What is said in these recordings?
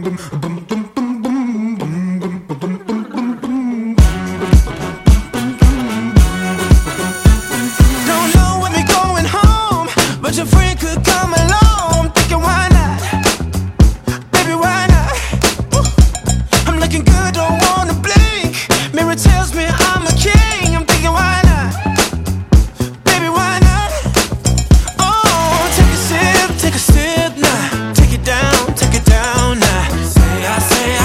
Don't know when we're going home, but your friend could come along. Thinking why not? Baby, why not? I'm looking good, don't wanna blink. Mirror tells me I'm a king. I'm thinking why not? Baby, why not? Oh, take a sip now. Take it down now. Say I.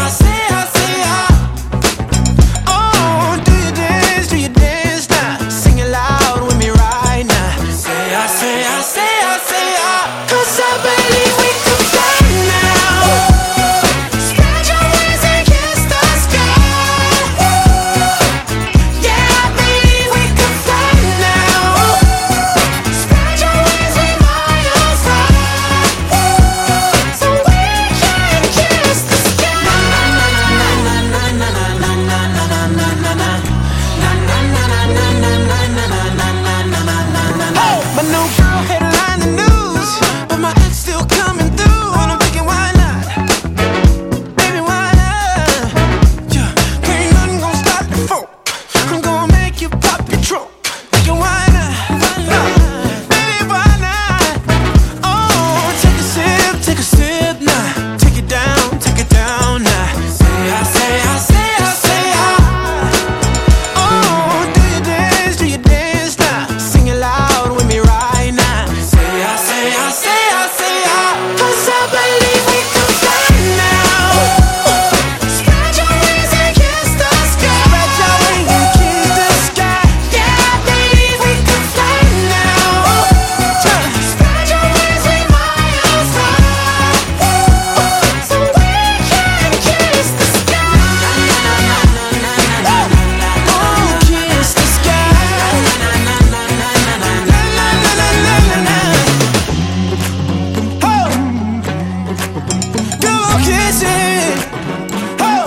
Oh, do you dance now? Sing it loud with me right now. Say I. 'Cause I believe we can fly now. Spread your wings and kiss the sky. Yeah, I believe we can fly now. Spread your wings with my arms high, so we can kiss the sky. Oh, my new girl headline the news, but my ex still coming through, and I'm thinking why not? Baby, why not? Yeah, ain't nothing gon' stop the folk. I'm gonna make you pop your trunk. Thinking why not? Baby, why not? Oh, take a sip now. Take it down now. Say I. Oh, do you dance now? Sing it loud with me right now. Say I. 'Cause I believe we can fly now. Spread your wings and kiss the sky. Yeah, I believe we can fly now. Spread your wings with my arms high, so we can kiss the sky. Oh, kiss the sky. Oh, go kiss it. Oh.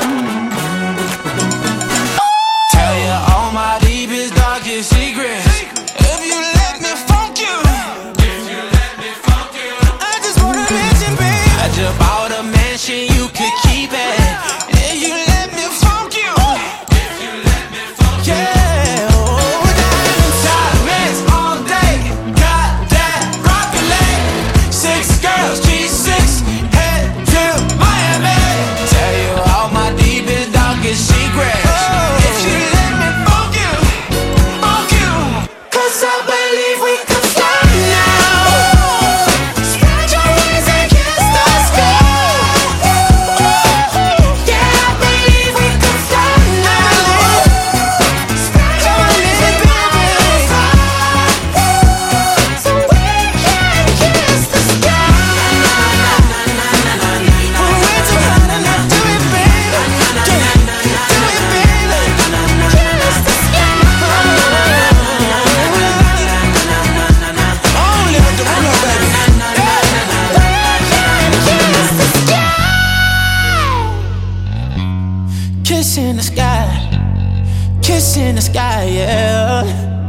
Tell you all my deepest, darkest secrets. If you let me funk you, I just wanna mention, babe, I just bought a mansion, you could keep it. If you let me funk you, yeah. Oh, diamond diamonds all day, got that rocket leg. 6 girls, G6, head to Miami. Tell you all my deepest, darkest secrets. If you let me funk you, 'cause I believe we can fly now. Spread your wings and kiss the sky. Yeah, I believe we can fly now. Spread your wings and kiss the sky, so we can kiss the sky. We're together now, do it, baby. Do it, baby. Kiss the sky. Only with the real, baby. Kiss in the sky, kiss in the sky, yeah.